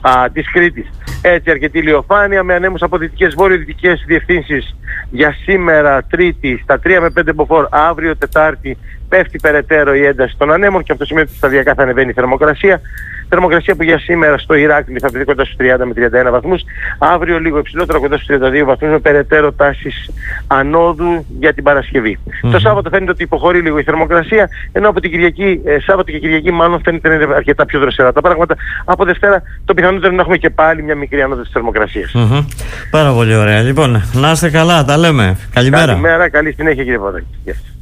της Κρήτης. Έτσι, αρκετή ηλιοφάνεια με ανέμους από δυτικές βορειοδυτικές διευθύνσεις για σήμερα Τρίτη στα 3 με 5 μποφόρ. Αύριο Τετάρτη πέφτει περαιτέρω η ένταση των ανέμων και αυτό σημαίνει ότι σταδιακά θα ανεβαίνει η θερμοκρασία. Θερμοκρασία που για σήμερα στο Ηράκλειο θα βρει κοντά στους 30 με 31 βαθμούς. Αύριο λίγο υψηλότερο, κοντά στους 32 βαθμούς, με περαιτέρω τάσεις ανόδου για την Παρασκευή. Το Σάββατο φαίνεται ότι υποχωρεί λίγο η θερμοκρασία, ενώ από την Κυριακή, Σάββατο και Κυριακή μάλλον φαίνεται να είναι αρκετά πιο δροσερά τα πράγματα. Από Δευτέρα το πιθανότερο είναι να έχουμε και πάλι μια μικρή ανόδο της θερμοκρασίας. Πάρα πολύ ωραία. Λοιπόν, να είστε καλά, τα λέμε. Καλημέρα. Καλημέρα, καλή συνέχεια κύριε Παδάκη.